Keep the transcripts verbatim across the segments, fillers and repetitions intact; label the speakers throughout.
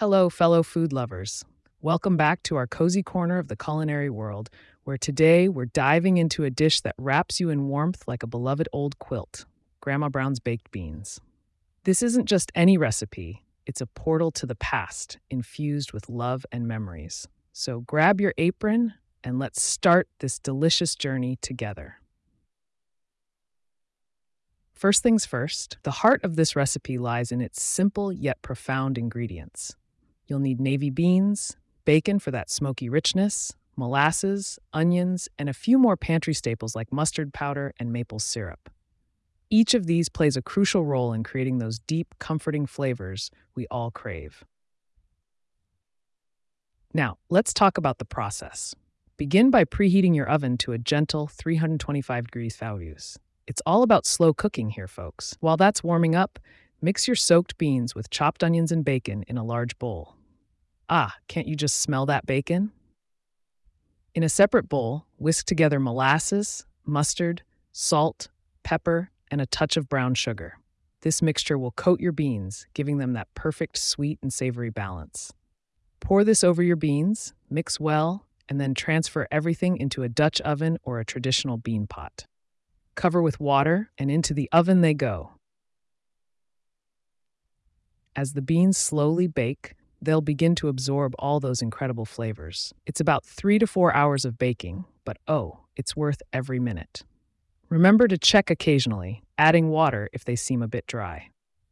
Speaker 1: Hello, fellow food lovers. Welcome back to our cozy corner of the culinary world, where today we're diving into a dish that wraps you in warmth like a beloved old quilt, Grandma Brown's baked beans. This isn't just any recipe, it's a portal to the past, infused with love and memories. So grab your apron and let's start this delicious journey together. First things first, the heart of this recipe lies in its simple yet profound ingredients. You'll need navy beans, bacon for that smoky richness, molasses, onions, and a few more pantry staples like mustard powder and maple syrup. Each of these plays a crucial role in creating those deep, comforting flavors we all crave. Now, let's talk about the process. Begin by preheating your oven to a gentle three hundred twenty-five degrees Celsius. It's all about slow cooking here, folks. While that's warming up, mix your soaked beans with chopped onions and bacon in a large bowl. Ah, can't you just smell that bacon? In a separate bowl, whisk together molasses, mustard, salt, pepper, and a touch of brown sugar. This mixture will coat your beans, giving them that perfect sweet and savory balance. Pour this over your beans, mix well, and then transfer everything into a Dutch oven or a traditional bean pot. Cover with water, and into the oven they go. As the beans slowly bake, they'll begin to absorb all those incredible flavors. It's about three to four hours of baking, but oh, it's worth every minute. Remember to check occasionally, adding water if they seem a bit dry.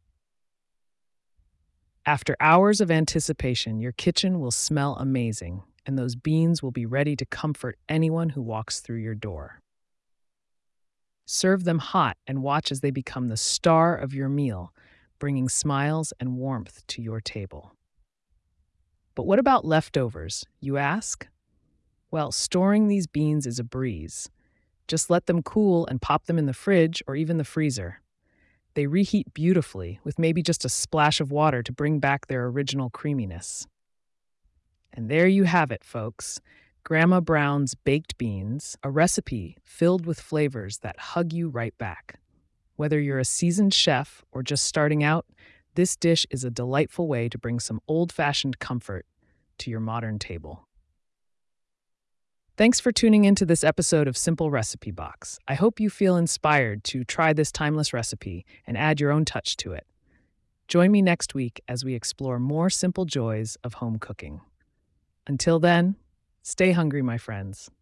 Speaker 1: After hours of anticipation, your kitchen will smell amazing, and those beans will be ready to comfort anyone who walks through your door. Serve them hot and watch as they become the star of your meal, bringing smiles and warmth to your table. But what about leftovers, you ask? Well, storing these beans is a breeze. Just let them cool and pop them in the fridge or even the freezer. They reheat beautifully, with maybe just a splash of water to bring back their original creaminess. And there you have it, folks. Grandma Brown's baked beans, a recipe filled with flavors that hug you right back. Whether you're a seasoned chef or just starting out, this dish is a delightful way to bring some old-fashioned comfort to your modern table. Thanks for tuning into this episode of Simple Recipe Box. I hope you feel inspired to try this timeless recipe and add your own touch to it. Join me next week as we explore more simple joys of home cooking. Until then, stay hungry, my friends.